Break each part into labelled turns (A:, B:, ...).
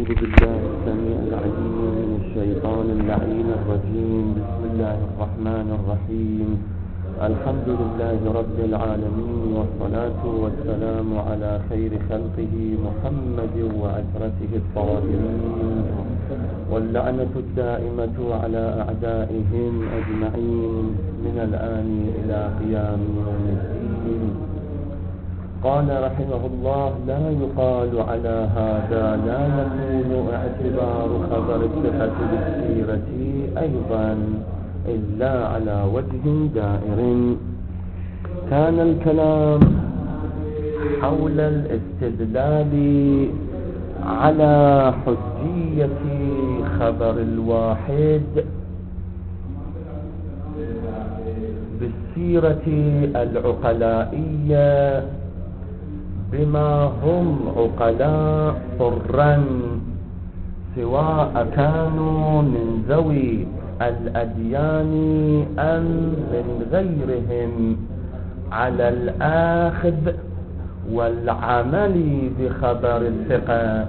A: أعوذ بالله السميع العليم من الشيطان اللعين الرجيم. بسم الله الرحمن الرحيم. الحمد لله رب العالمين، والصلاة والسلام على خير خلقه محمد وعترته الطاهرين، واللعنة الدائمة على أعدائهم أجمعين من الآن إلى قيام يوم الدين. قال رحمه الله: لا يقال على هذا لا يكون اعتبار خبر الثقة بالسيرة أيضا إلا على وجه دائر. كان الكلام حول الاستدلال على حجية خبر الواحد بالسيرة العقلائية بما هم عقلاء حرا، سواء كانوا من ذوي الأديان أم من غيرهم، على الآخذ والعمل بخبر الثقة.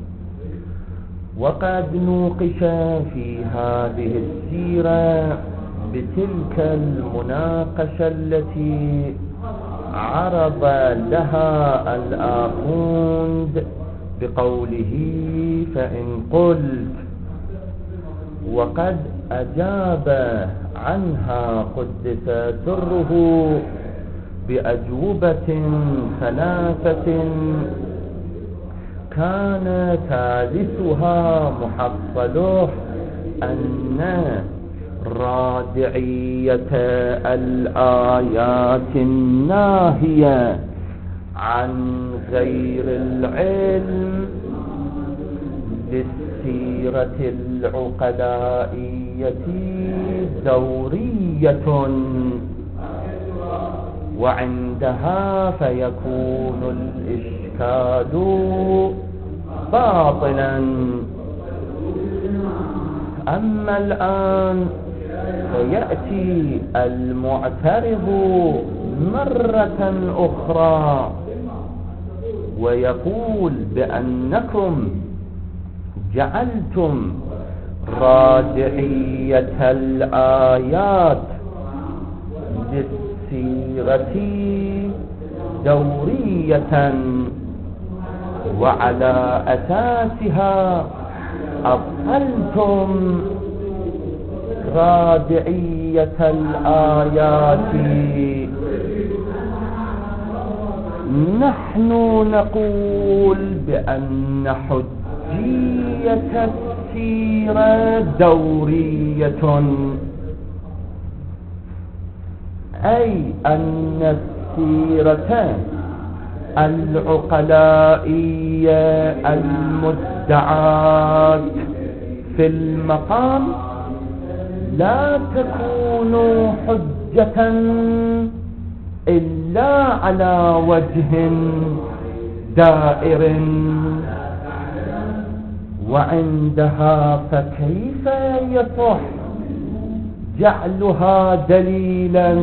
A: وقد نوقش في هذه السيرة بتلك المناقشة التي عرض لها الآخوند بقوله: فإن قلت، وقد أجاب عنها قدس سره بأجوبة ثلاثة، كان ثالثها محصله أن رادعية الآيات الناهية عن غير العلم للسيرة العقلائية دورية، وعندها فيكون الإشكال باطلا. أما الآن فيأتي المعترض مرة أخرى ويقول بأنكم جعلتم رادعية الآيات للسيرة دورية، وعلى أساسها أبطلتم رادعية الآيات. نحن نقول بأن حجية السيرة دورية، أي أن السيرة العقلائية المدعاة في المقام لا تكون حجة إلا على وجه دائر، وعندها فكيف يصح جعلها دليلا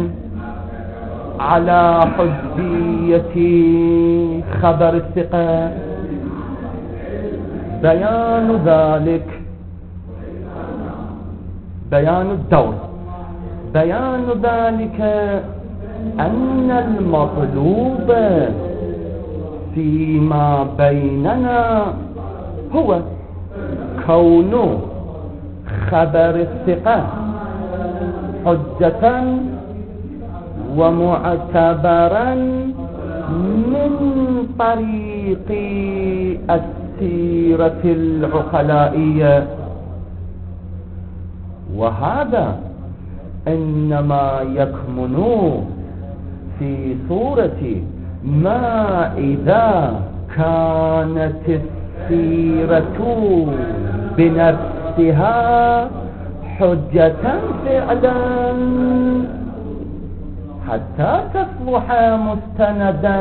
A: على حجية خبر الثقة؟ بيان ذلك بيان الدور، بيان ذلك أن المطلوب فيما بيننا هو كون خبر الثقة حجة ومعتبرا من طريق السيرة العقلائية، وهذا إنما يكمن في صورة ما إذا كانت السيرة بنفسها حجة فعلا حتى تصبح مستندا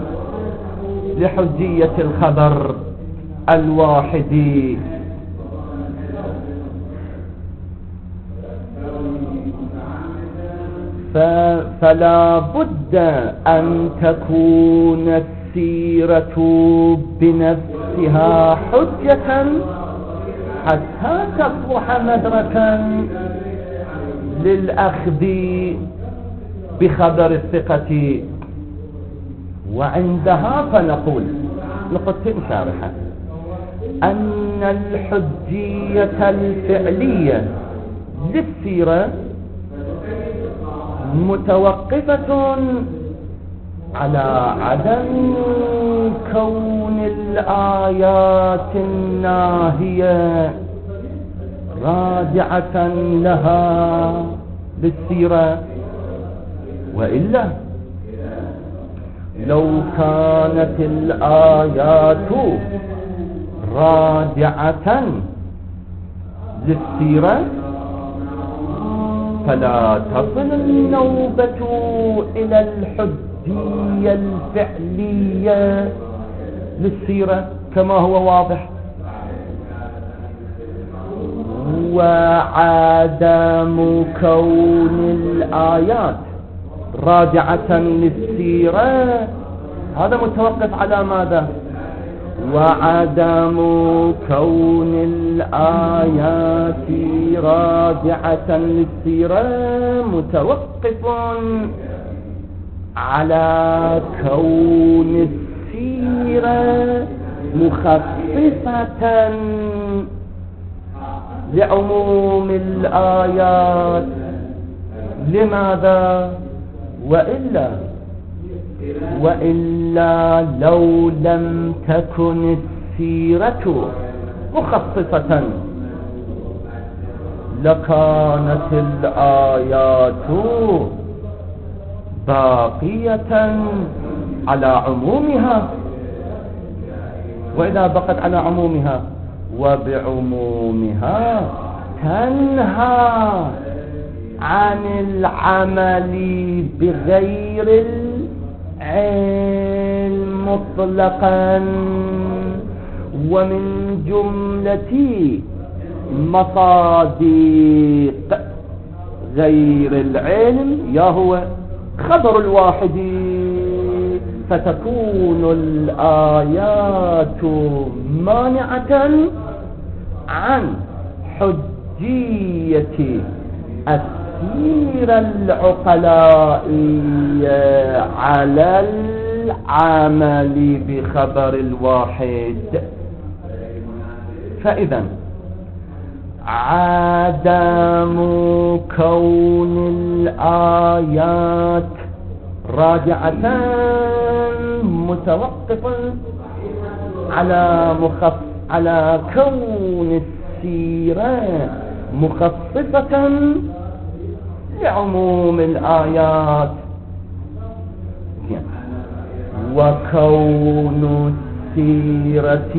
A: لحجية الخبر الواحد. فلا بد أن تكون السيرة بنفسها حجة حتى تصبح مدركا للأخذ بخبر الثقة، وعندها فنقول نقطة شارحة أن الحجية الفعلية للسيرة متوقفة على عدم كون الآيات الناهية راجعة لها بالسيرة، وإلا لو كانت الآيات راجعة للسيرة فلا تصل النوبة إلى الحجية الفعلية للسيرة كما هو واضح. وعدم كون الآيات راجعة للسيرة هذا متوقف على ماذا؟ وعدم كون الآيات راجعة للسيرة متوقف على كون السيرة مخصصة لعموم الآيات. لماذا؟ وإلا لو لم تكن السيرة مخصصة لكانت الآيات باقية على عمومها، وإذا بقت على عمومها وبعمومها تنهى عن العمل بغير العلم مطلقا. ومن جملة مصادق غير العلم يا هو خبر الواحد، فتكون الآيات مانعة عن حجية السيرة العقلائية على العمل بخبر الواحد. فإذا عدم كون الآيات راجعة متوقف على كون السيرة مخصصة لعموم الآيات، وكون السيرة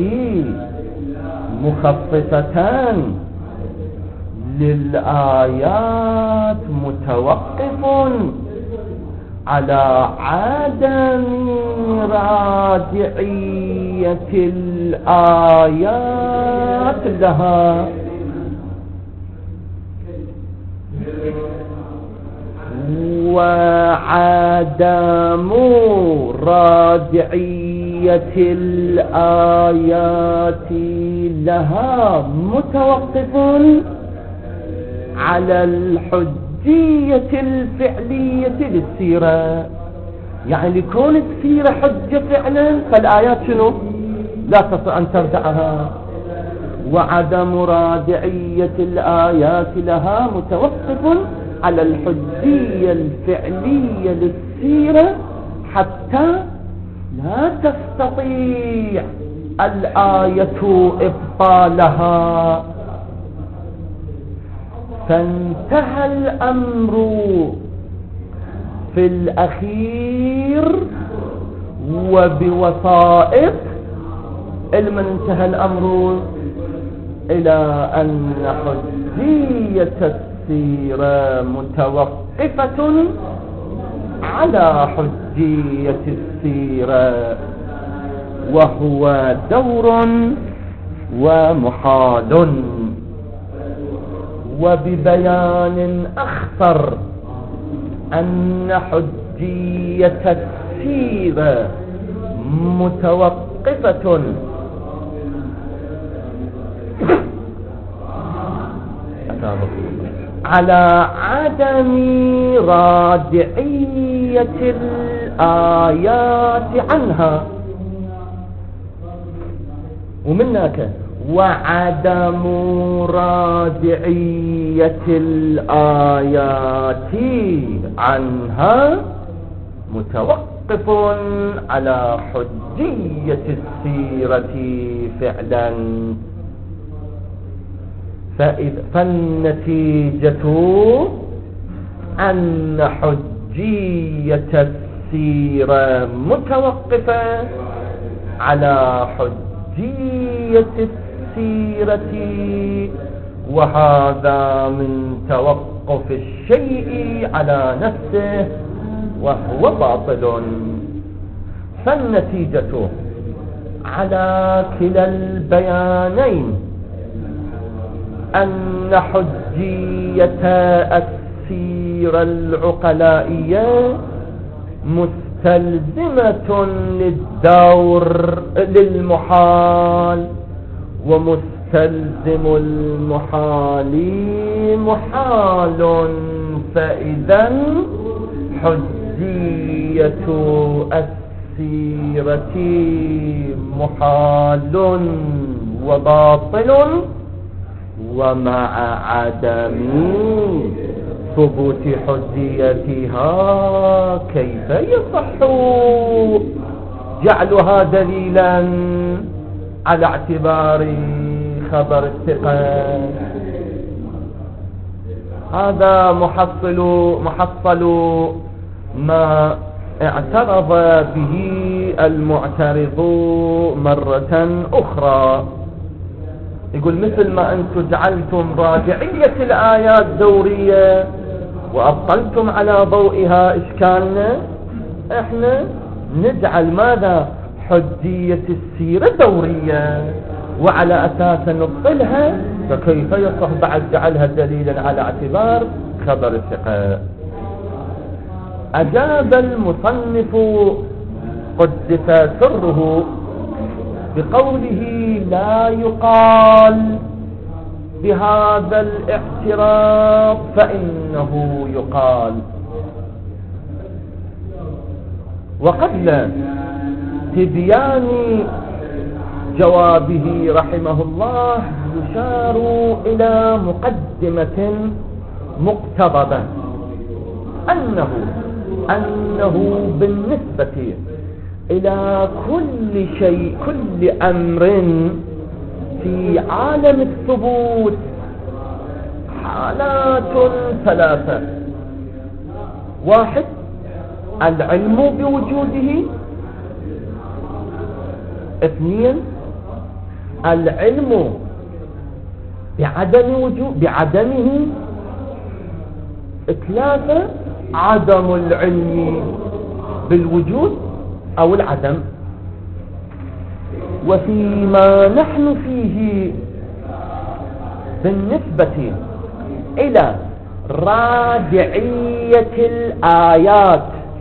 A: مخصصة للآيات متوقف على عدم راجعية الآيات لها. وعدم راجعية الآيات لها متوقف على الحجية الفعلية للسيرة. يعني لكون السيرة حجة فعلا فالآيات شنو؟ لا تستطيع أن تردعها. وعدم راجعية الآيات لها متوقف على الحجية الفعلية للسيرة حتى لا تستطيع الآية إبطالها. فانتهى الأمر في الأخير وبوسائط من انتهى الأمر إلى أن حجية السيرة متوقفة على حجية السيرة، وهو دور ومحال. وببيان أخطر أن حجية السيرة متوقفة على عدم رادعية الآيات عنها، ومنك وعدم رادعية الآيات عنها متوقف على حجية السيرة فعلا. فالنتيجة أن حجية السيرة متوقفة على حجية السيرة، وهذا من توقف الشيء على نفسه وهو باطل. فالنتيجة على كلا البيانين أن حجية السيرة العقلائية مستلزمة للدور للمحال، ومستلزم المحال محال. فإذا حجية السيرة محال وباطل، ومع عدم ثبوت حجيتها كيف يصح جعلها دليلا على اعتبار خبر الثقة؟ هذا محصل ما اعترض به المعترض مرة أخرى. يقول مثل ما أنتم جعلتم راجعية الآيات دورية وأبطلتم على ضوئها إشكالنا، احنا نجعل ماذا؟ حجية السيرة دورية، وعلى أساس نبطلها فكيف يصح بعد جعلها دليلا على اعتبار خبر الثقة؟ أجاب المصنف قدس سره بقوله لا يقال بهذا الاعتراف، فإنه يقال. وقبل تبيان جوابه رحمه الله يشار إلى مقدمة مقتضبة، أنه بالنسبة إلى كل شيء، كل أمر في عالم الثبوت حالات ثلاثة: واحد العلم بوجوده، اثنين العلم بعدمه، ثلاثة عدم العلم بالوجود أو العدم. وفيما نحن فيه بالنسبة إلى راجعية الآيات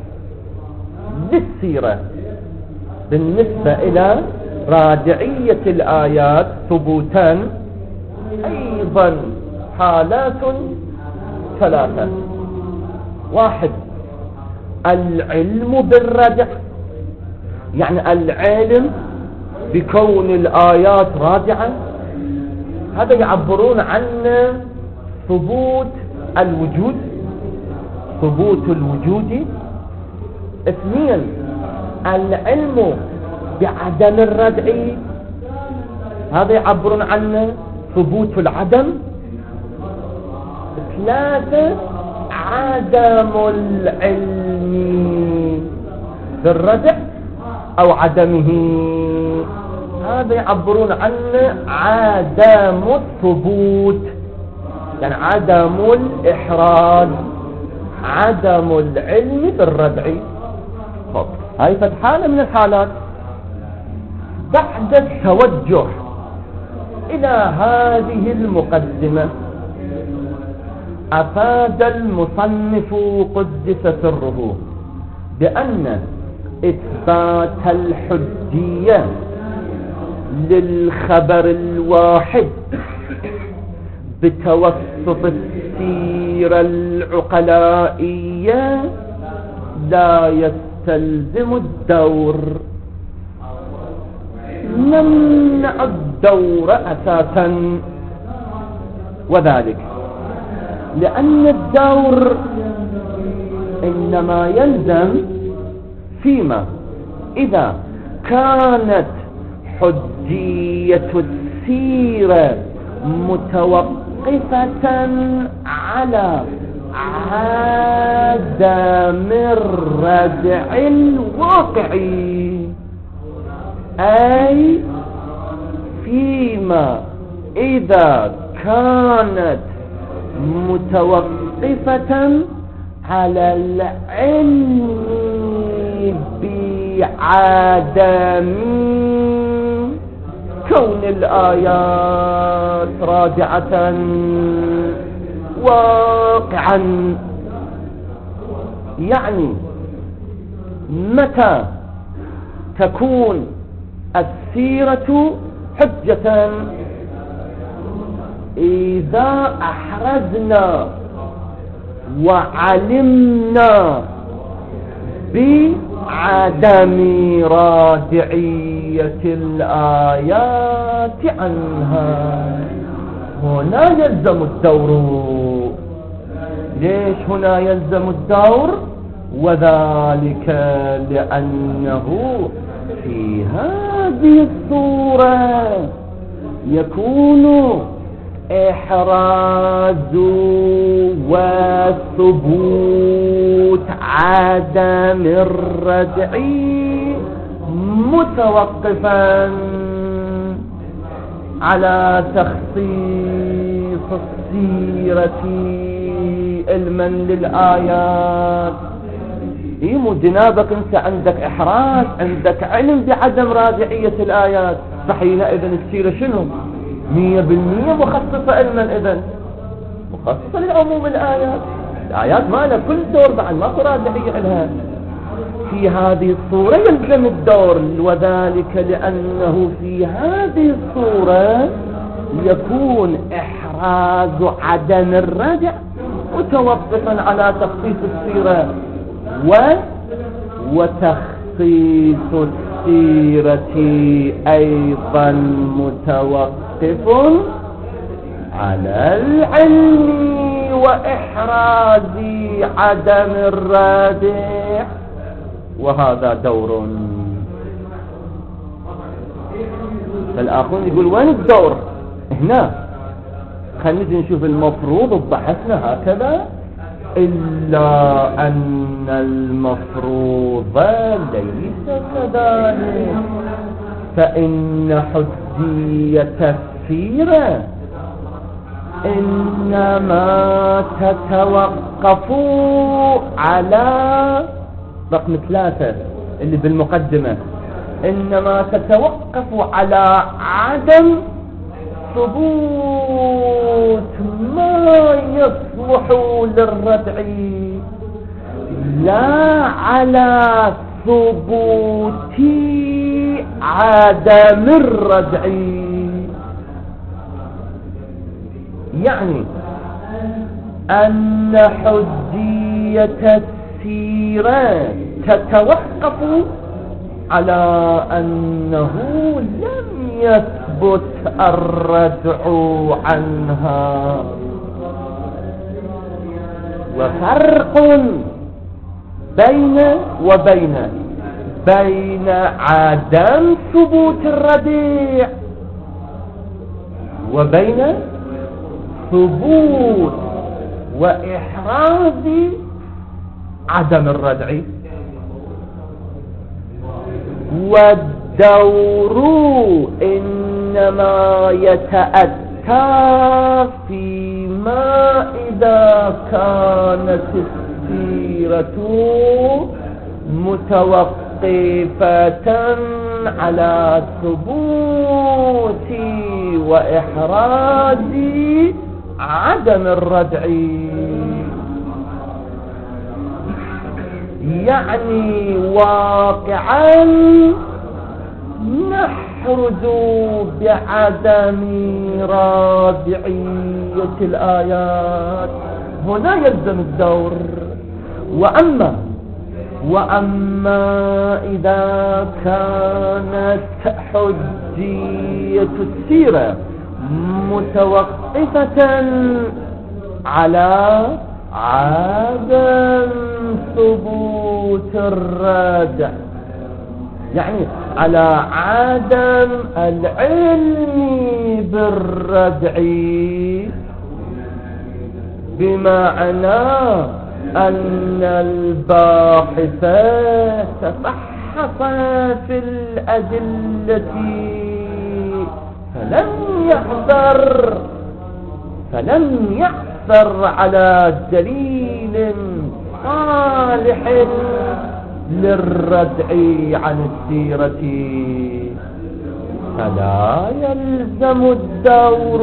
A: للسيرة، بالنسبة إلى راجعية الآيات ثبوتا أيضا حالات ثلاثة: واحد العلم بالرجع، يعني العلم بكون الآيات راجعة، هذا يعبرون عنه ثبوت الوجود، ثبوت الوجود. اثنين العلم بعدم الردع، هذا يعبرون عنه ثبوت العدم. ثلاثة عدم العلم بالردع أو عدمه، هذا يعبرون عنه عدم الثبوت، يعني عدم الإحراز، عدم العلم بالردع. هاي حالة من الحالات. بعد التوجه إلى هذه المقدمة أفاد المصنف قدس سره بأن إثبات الحجية للخبر الواحد بتوسط السيرة العقلائية لا يستلزم الدور. نمنع الدور أساسا، وذلك لأن الدور إنما يلزم فيما إذا كانت حجية السيرة متوقفة على عدم الردع الواقعي، أي فيما إذا كانت متوقفة على العلم بعدم كون الآيات راجعة واقعا. يعني متى تكون السيرة حجة؟ إذا أحرزنا وعلمنا بعدم رادعية الآيات عنها، هنا يلزم الدور. ليش هنا يلزم الدور؟ وذلك لأنه في هذه الصورة يكون إحراز وثبوت عدم الردع متوقفا على تخصيص السيرة علما للآيات. مو جنابك انت عندك إحراز، عندك علم بعدم راجعية الآيات، فحينئذ السيرة شنو؟ 100% مخصصة علما، إذن مخصصة للعموم الآيات. الآيات ما لها كل دور بعد، ما راجعية لها. في هذه الصورة يلزم الدور، وذلك لأنه في هذه الصورة يكون إحراز عدم الرجع متوقفا على تخصيص السيرة وتخصيص السيرة أيضا متوقف على العلم وإحراز عدم الرادع، وهذا دور. فالآخرون يقول وين الدور هنا؟ خلينا نجي نشوف المفروض بحثنا هكذا، إلا أن المفروض ليس كذلك، فإن حجية السيرة إنما تتوقف على رقم 3 اللي بالمقدمة، إنما تتوقف على عدم ثبوت ما يصلح للردع، لا على ثبوت عدم الردع. يعني أن حجية السيرة تتوقف على أنه لم يثبت الردع عنها، وفرق بين عدم ثبوت الردع وبين ثبوت وإحراز عدم الردع. والدور إنما يتأتى فيما إذا كانت السيرة متوقفة على ثبوت وإحراز عدم الردع. يعني واقعا نحرز بعدم رادعية الآيات. هنا يلزم الدور. وأما إذا كانت حجية السيرة متوقفة على عدم ثبوت الردع، يعني على عدم العلم بالردع، بمعنى أن الباحث تفحص في الأدلة فلم يحصر على دليل صالح للردع عن السيرة، فلا يلزم الدور.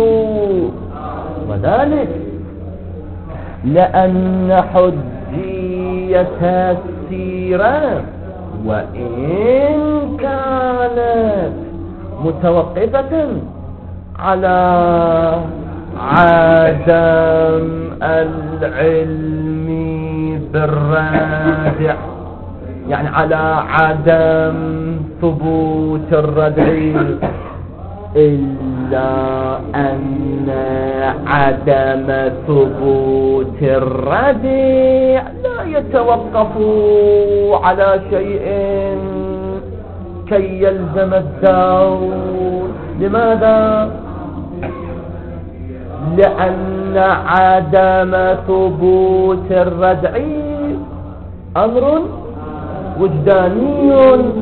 A: وذلك لأن حجية السيرة وإن كانت متوقفة على عدم العلم بالردع، يعني على عدم ثبوت الردع، إلا أن عدم ثبوت الردع لا يتوقف على شيء كي يلزم الدور. لماذا؟ لأن عدم ثبوت الردع أمر وجداني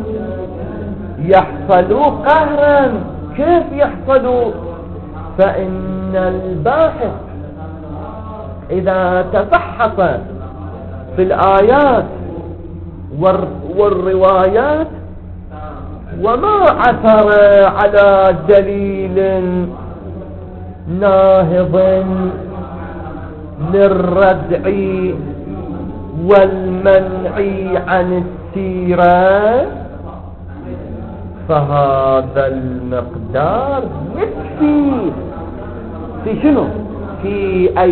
A: يحصل قهرا. كيف يحصل؟ فإن الباحث إذا تفحص في الآيات والروايات وما عثر على دليل ناهض للردع والمنع عن السيرة، فهذا المقدار يكفي في شنو؟ في أن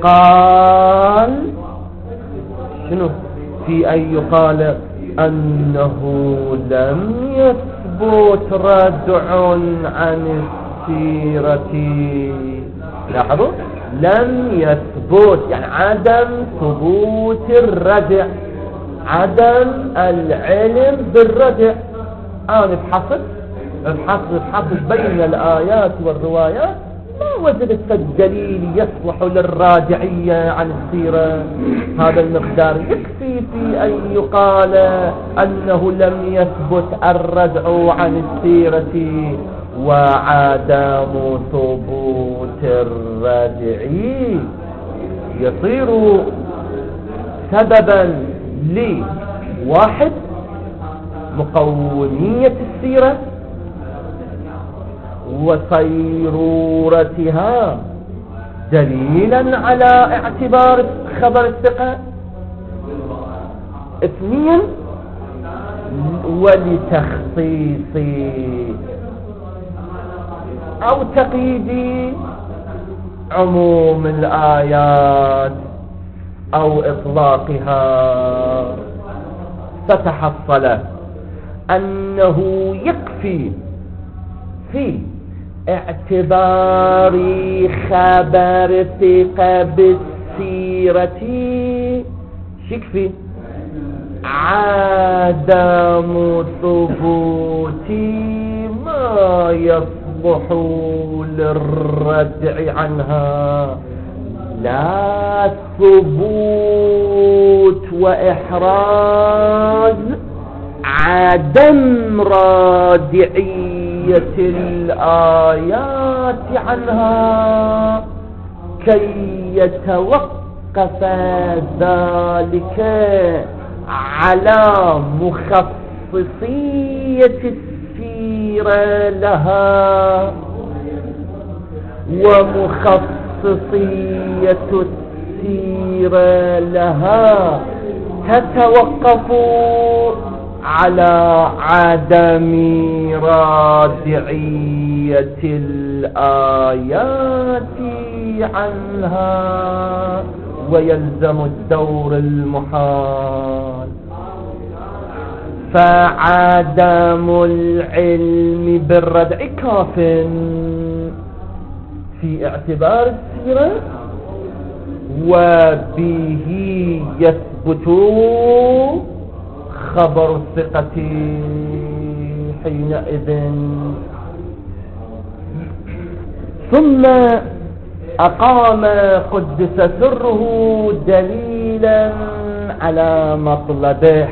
A: يقال أنه لم يثبت ردع عن السيرة. لاحظوا، لم يثبت يعني عدم ثبوت الردع، عدم العلم بالردع. ابحث بين الآيات والروايات، ما وجدت الدليل يصلح للراجعية عن السيرة. هذا المقدار يكفي في أن يقال أنه لم يثبت الردع عن السيرة، وعدم ثبوت الردع يصير سببا لواحد مقومية السيرة وصيرورتها دليلا على اعتبار خبر الثقة. اثنين، ولتخصيص أو تقييد عموم الآيات أو إطلاقها، فتحصل أنه يكفي في اعتبار خبر ثقة بالسيرة يكفي عدم ثبوت ما يصلح للردع عنها، لا ثبوت وإحراز عدم رادعية الآيات عنها كي يتوقف ذلك على مخصصية السيرة لها ومخصصية السيرة لها تتوقف على عدم رادعية الآيات عنها، ويلزم الدور المحال. فعدم العلم بالردع كاف في اعتبار السيرة، وبه يثبت خبر الثقة حينئذ. ثم أقام قدس سره دليلا على مطلبه،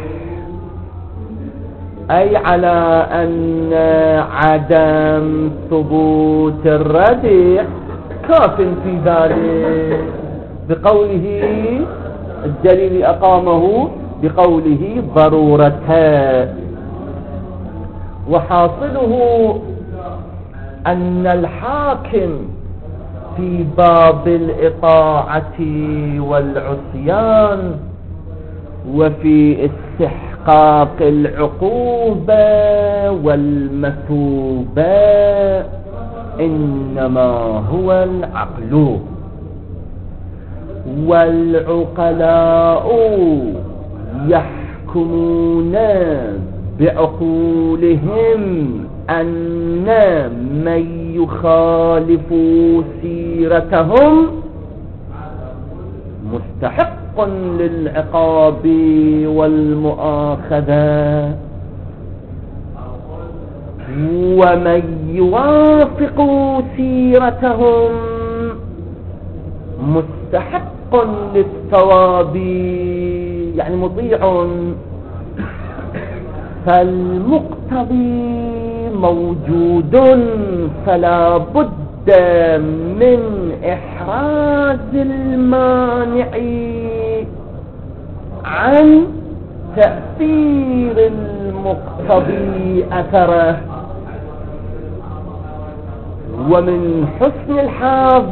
A: أي على أن عدم ثبوت الردع كاف في ذلك، بقوله الدليل أقامه بقوله ضرورتها. وحاصله أن الحاكم في باب الإطاعة والعصيان وفي استحقاق العقوبة والمثوبة إنما هو العقل، والعقلاء يحكمون بعقولهم أن من يخالف سيرتهم مستحق للعقاب والمؤاخذة، ومن يوافق سيرتهم مستحق للثواب، يعني مطيع. فالمقتضي موجود، فلا بد من إحراز المانع عن تأثير المقتضي أثره. ومن حسن الحظ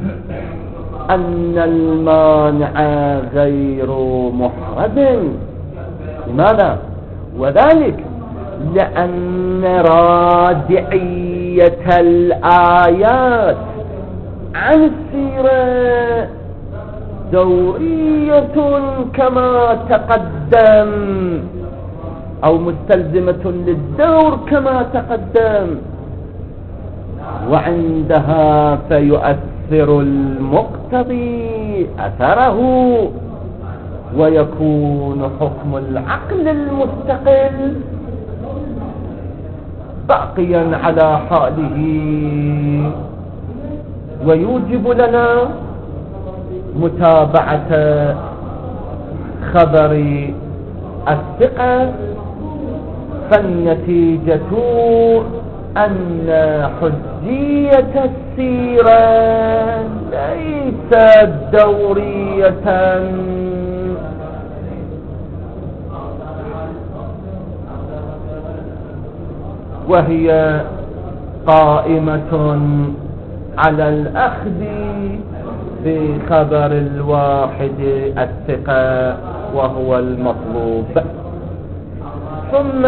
A: أن المانع غير محرز. لماذا؟ وذلك لأن رادعية الآيات عن السيرة دورية كما تقدم، أو مستلزمة للدور كما تقدم، وعندها فيؤثر المقتضي أثره، ويكون حكم العقل المستقل باقيا على حاله، ويوجب لنا متابعة خبر الثقة. فالنتيجة أن حجية السيرة ليست دورية، وهي قائمة على الأخذ بخبر الواحد الثقة وهو المطلوب. ثم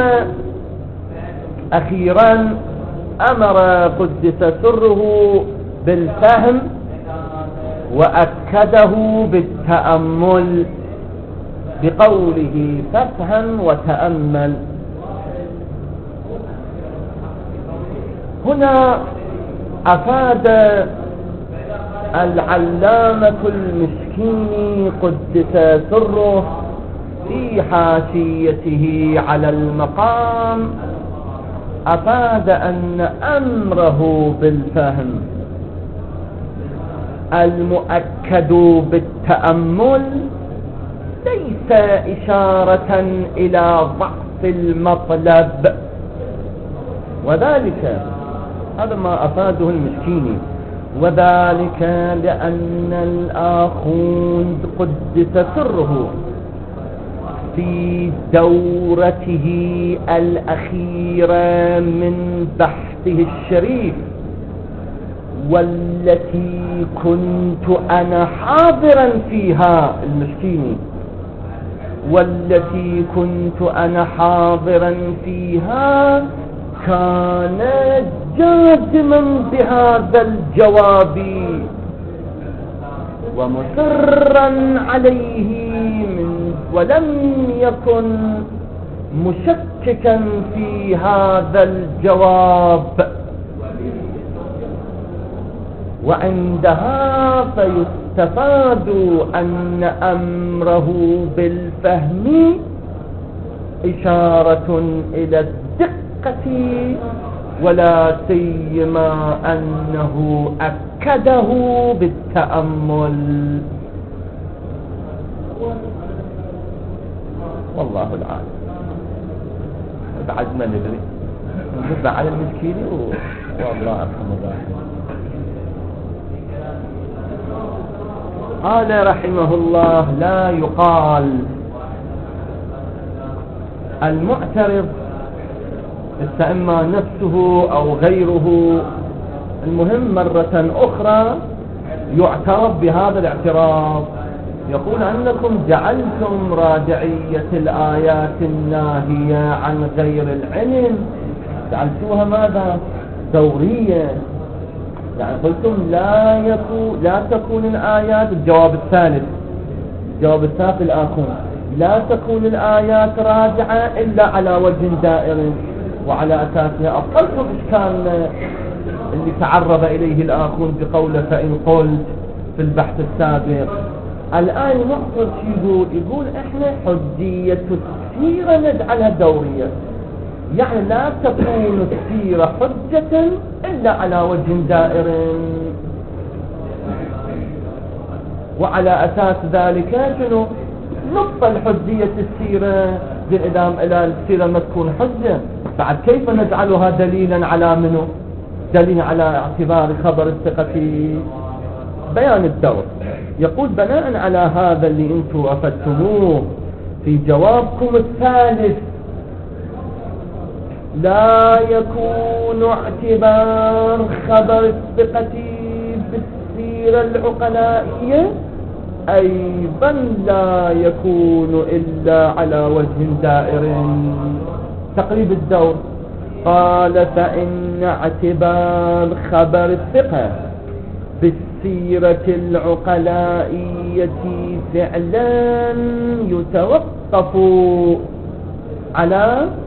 A: أخيرا أمر قدس سره بالفهم، وأكده بالتأمل بقوله فافهم وتأمل. هنا أفاد العلامة المسكيني قدس سره في حاشيته على المقام، أفاد أن أمره بالفهم المؤكد بالتأمل ليس إشارة إلى ضعف المطلب، وذلك هذا ما أفاده المسكيني، وذلك لأن الآخوند قدس سره في دورته الأخيرة من بحثه الشريف، والتي كنت أنا حاضرا فيها المسكيني، والتي كنت أنا حاضرا فيها كان جازما بهذا الجواب ومصرا عليه ولم يكن مشككا في هذا الجواب. وعندها فيستفاد أن أمره بالفهم إشارة إلى الدقة، ولا سيما أنه أكده بالتأمل. والله العالم. بعد ما ندري نبع على المسكين والله أرحم الراحمين. قال رحمه الله: لا يقال المعترض إما نفسه أو غيره، المهم مرة أخرى يعترض بهذا الاعتراض، يقول أنكم جعلتم راجعية الآيات الناهية عن غير العلم جعلتوها ماذا؟ دورية. يعني قلتم لا تكون الآيات، الجواب الثالث الآخر، لا تكون الآيات راجعة إلا على وجه دائر، وعلى أساسها أبطلتم إشكالنا اللي تعرض إليه الآخر بقوله فإن قلت في البحث السابق. الآن نقصد يقول إحنا حجية السيرة نجعلها دورية، يعني لا تكون السيرة حجة إلا على وجه دائر، وعلى أساس ذلك شنو نبطل حجية السيرة بالإدام إلى السيرة ما تكون حجة. بعد كيف نجعلها دليلا على منه؟ دليل على اعتبار خبر الثقة بيان الدور. يقول بناء على هذا اللي انتم أفدتموه في جوابكم الثالث، لا يكون اعتبار خبر الثقة بالسيرة العقلائية أيضا لا يكون إلا على وجه دائر. تقريب الدور. قال فإن اعتبار خبر الثقة بالسيرة العقلائية فعلا يتوقف على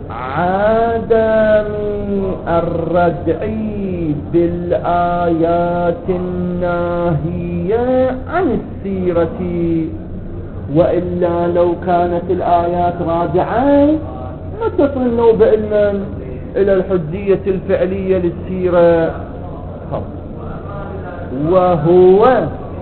A: عدم الردع بالآيات الناهية عن السيرة، وإلا لو كانت الآيات راجعة ما تصلوا بعلما إلى الحجية الفعلية للسيرة. وهو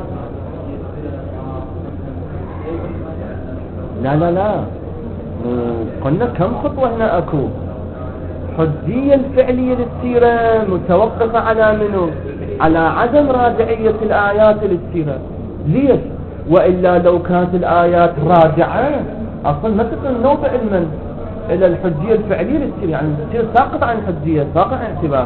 A: لا قلنا كم خطوة هنا أكو. حجية الفعلية للسيرة متوقفة على منه؟ على عدم راجعية الآيات للسيرة. ليش؟ وإلا لو كانت الآيات راجعة أصلا ما تصلوا بعلما إلى الحجية الفعلية للسيرة، يعني السيرة ساقط عن الحجية، ساقط عن اعتبار.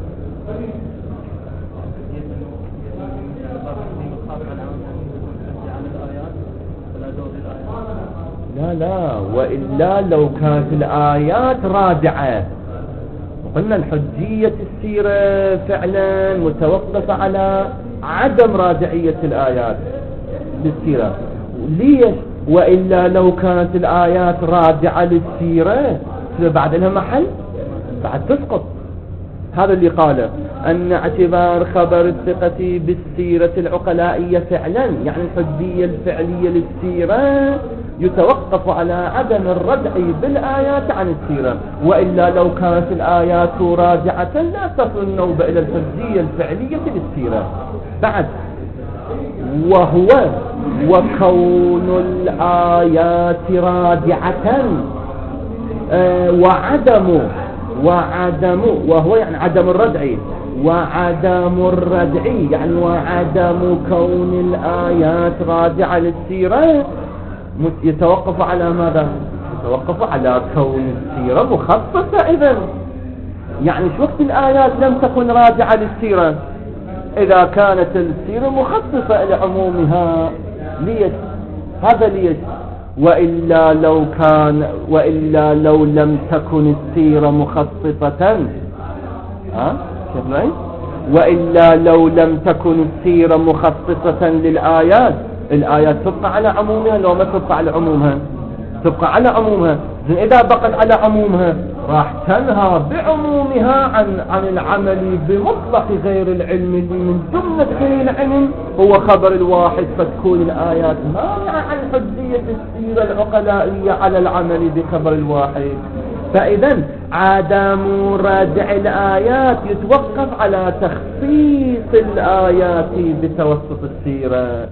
A: لا وإلا لو كانت الآيات راجعة، قلنا الحجية السيرة فعلا متوقفة على عدم راجعية الآيات للسيرة. ليش؟ وإلا لو كانت الآيات راجعة للسيرة بعد لها محل، بعد تسقط. هذا اللي قاله أن اعتبار خبر الثقة بالسيرة العقلائية فعلا، يعني الحجية الفعلية للسيرة يتوقف على عدم الردع بالآيات عن السيرة، وإلا لو كانت الآيات راجعة لا تصل النوبة إلى الحجية الفعلية للسيرة. بعد وهو وكون الآيات راجعة وهو يعني عدم الردع، وعدم الردع يعني وعدم كون الآيات راجعة للسيرة يتوقف على ماذا؟ يتوقف على كون السيرة مخصصة. إذن يعني شو وقت الآيات لم تكن راجعة للسيرة؟ إذا كانت السيرة مخصصة لعمومها. ليش؟ هذا ليش؟ وإلا لو لم تكن السيرة مخصصة. كيف نعيد؟ وإلا لو لم تكن السيرة مخصصة للآيات، الآيات تبقى على عمومها لو ما تبقى على عمومها؟ تبقى على عمومها. إذا بقت على عمومها راح تنهى بعمومها عن العمل بمطلق غير العلم، اللي من جملة غير العلم هو خبر الواحد، فتكون الآيات مانعة عن حجية السيرة العقلائية على العمل بخبر الواحد. فإذا عدم ردع الآيات يتوقف على تخصيص الآيات بتوسط السيرة،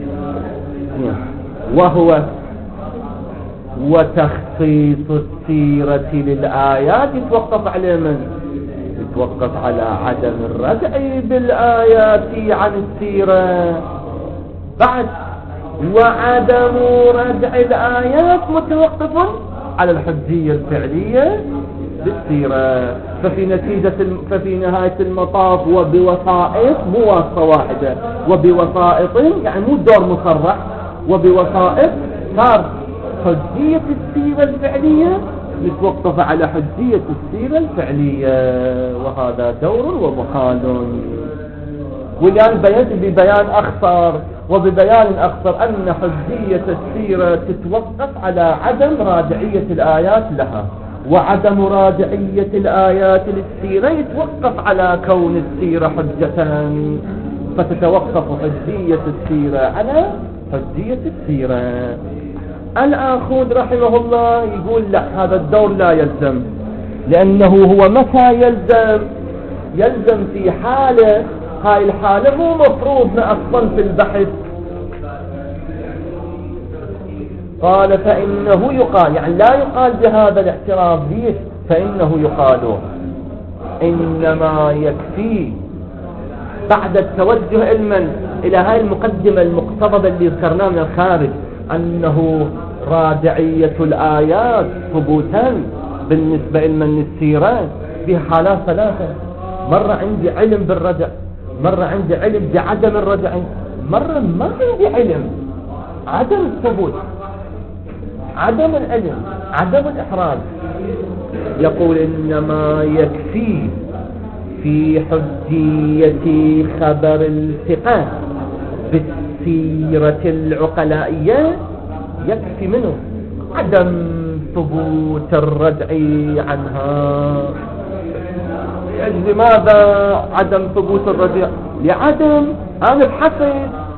A: وتخصيص السيرة للآيات يتوقف على من؟ يتوقف على عدم الردع بالآيات عن السيرة. بعد وعدم ردع الآيات متوقف على الحجية الفعلية بالسيرة. ففي نهاية المطاف وبوسائط، مو واسطة واحدة، وبوسائط يعني مو دور مصرح، وبوسائط صار حجية السيرة الفعلية يتوقف على حجية السيرة الفعلية، وهذا دور ومحال. والآن بينت ببيان أخصر وببيان أخصر أن حجية السيرة تتوقف على عدم راجعية الآيات لها، وعدم راجعية الآيات للسيرة يتوقف على كون السيرة حجة، فتتوقف حجية السيرة على حجية السيرة. الآخوذ رحمه الله يقول لا، هذا الدور لا يلزم، لأنه هو متى يلزم في حالة، هاي الحالة مو مفروض أصلا في البحث. قال فإنه يقال، يعني لا يقال بهذا الاعتراف به، فإنه يقال إنما يكفي بعد التوجه علما إلى هاي المقدمة المقتضبة اللي ذكرناها من الخارج، أنه راجعية الآيات ثبوتا بالنسبة علما للسيرة في حالات ثلاثة. مرة عندي علم بالرجع، مرة عندي علم بعدم الرجع، مرة ما عندي علم، عدم الثبوت، عدم العلم، عدم الإحراز. يقول إنما يكفي في حجية خبر الثقة بالسيرة العقلائية، يكفي منه عدم ثبوت الردع عنها. لماذا عدم ثبوت الردع؟ لعدم الحفظ،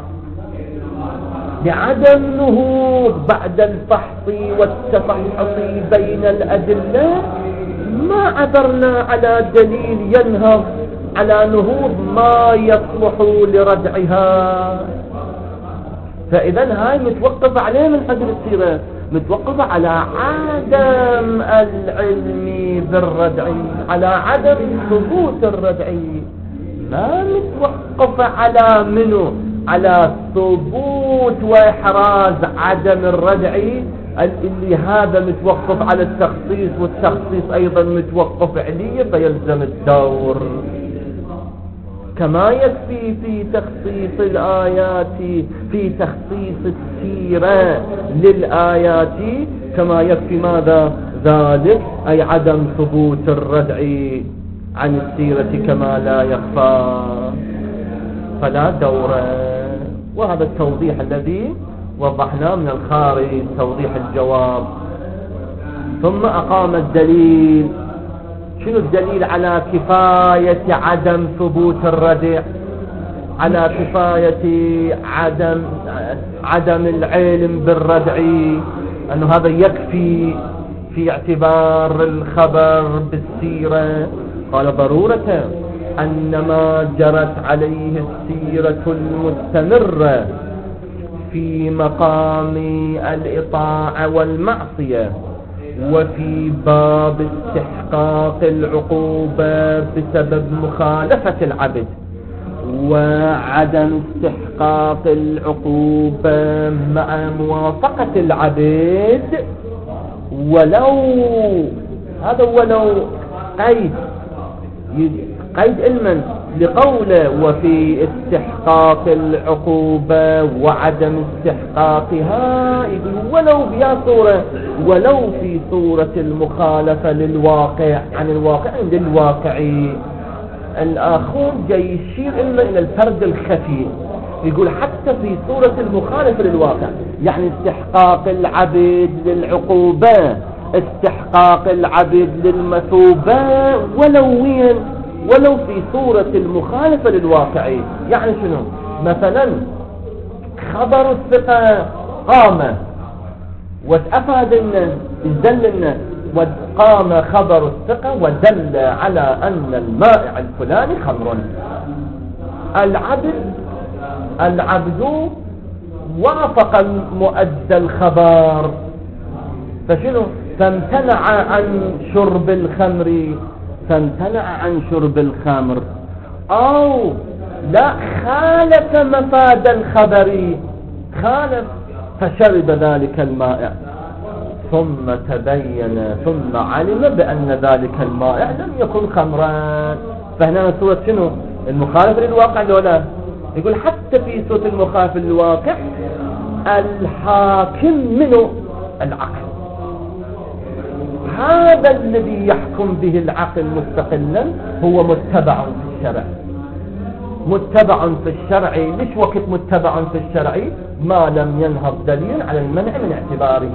A: لعدم نهوض بعد الفحص والتفحص بين الأدلة، ما عثرنا على دليل ينهض على نهوض ما يصلح لردعها. فإذا هاي متوقفة عليه من حجر السيرة، متوقفة على عدم العلم بالردع، على عدم ثبوت الردع، ما متوقفة على منه، على ثبوت وإحراز عدم الردع، اللي هذا متوقف على التخصيص، والتخصيص أيضا متوقف عليه، فيلزم الدور. كما يكفي في تخصيص الآيات، في تخصيص السيرة للآيات، كما يكفي ماذا ذلك، أي عدم ثبوت الردع عن السيرة كما لا يخفى، فلا دور. وهذا التوضيح الذي وضحناه من الخارج، توضيح الجواب. ثم أقام الدليل. شنو الدليل على كفاية عدم ثبوت الردع؟ على كفاية عدم العلم بالردع، أنه هذا يكفي في اعتبار الخبر بالسيرة. قال ضرورة أن ما جرت عليه السيرة المستمرة في مقام الإطاعة والمعصية، وفي باب استحقاق العقوبة بسبب مخالفة العبد، وعدم استحقاق العقوبة مع موافقة العبد، ولو قيد علما لقوله وفي استحقاق العقوبة وعدم استحقاقها، يقول ولو بيا صورة، ولو في صورة المخالفة للواقع عن الواقع للواقعي. الآخون جاي يشير إلا إلى الفرد الخفي، يقول حتى في صورة المخالفة للواقع، يعني استحقاق العبد للعقوبة، استحقاق العبد للمثوبة، ولو في صورة المخالفة للواقع. يعني شنو؟ مثلا خبر الثقة قام وأفاد الناس، دل الناس، وقام خبر الثقة ودل على أن المائع الفلاني خمر. العبد وافق المؤدى الخبر، فشنو؟ فامتنع عن شرب الخمر، أو لا، خالف مفاد الخبر، فشرب ذلك المائع، ثم علم بأن ذلك المائع لم يكن خمرا. فهنا صورة شنو؟ المخالف للواقع لولا. يقول حتى في صورة المخالف للواقع الحاكم منه العقل، هذا الذي يحكم به العقل مستقلا هو متبع في الشرع. ليش وقت متبع في الشرع؟ ما لم ينهض دليل على المنع من اعتباره.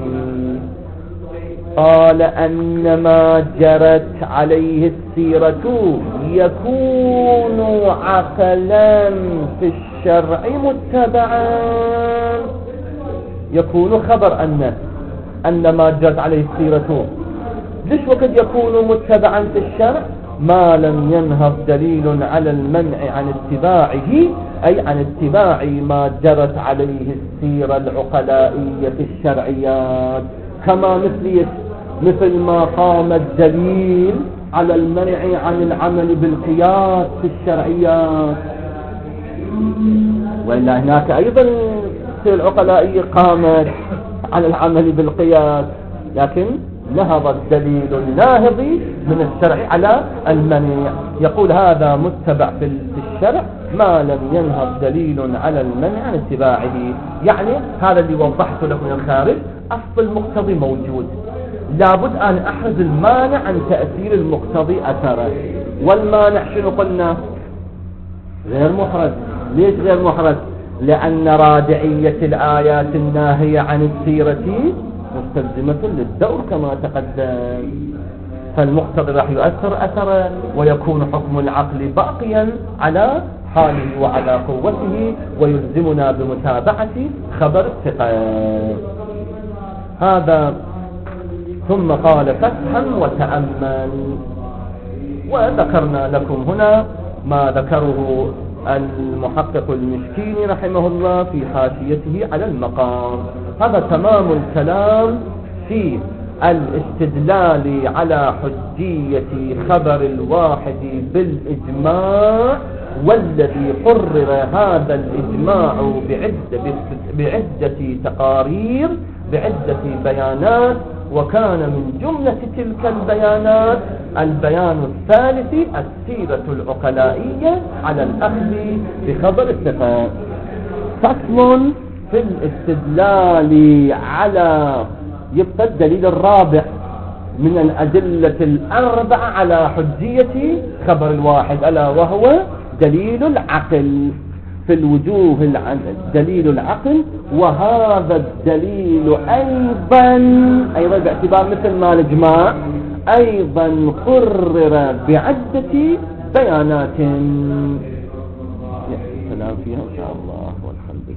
A: قال أنما جرت عليه السيرة يكون عقلا في الشرع متبعا، يكون خبر أنما جرت عليه السيرة. ليش وقد يكون متبعا في الشرع؟ ما لم ينهض دليل على المنع عن اتباعه، أي عن اتباع ما جرت عليه السيرة العقلائية في الشرعيات، كما مثل ما قام الدليل على المنع عن العمل بالقياس في الشرعيات. وإلا هناك أيضا السيرة العقلائية قامت على العمل بالقياس، لكن نهض الدليل الناهضي من الشرع على المنع. يقول هذا متبع في الشرع ما لم ينهض دليل على المنع عن اتباعه. يعني هذا اللي وضحته لكم من الخارج، أصل المقتضي موجود، لابد أن أحرز المانع عن تأثير المقتضي أثره. والمانع شنو قلنا؟ غير محرز. ليش غير محرز؟ لأن رادعية الآيات الناهية عن السيرة مستلزمة للدور كما تقدم، فالمقتضي راح يؤثر أثره، ويكون حكم العقل باقيا على حاله وعلى قوته، ويلزمنا بمتابعة خبر الثقة. هذا. ثم قال فافهم وتأمل. وذكرنا لكم هنا ما ذكره المحقق المشكيني رحمه الله في حاشيته على المقام. هذا تمام الكلام في الاستدلال على حجية خبر الواحد بالإجماع، والذي قرر هذا الإجماع بعدة تقارير، بعدة بيانات، وكان من جملة تلك البيانات البيان الثالث السيرة العقلائية على الأخذ بخبر الثقة. فصل في الاستدلال على، يبقى الدليل الرابع من الأدلة الأربعة على حجية خبر الواحد، ألا وهو دليل العقل. في الوجوه دليل العقل، وهذا الدليل أيضا باعتبار مثل ما الإجماع أيضا قرر بعدة بيانات. الكلام فيها إن شاء الله والحمد لله.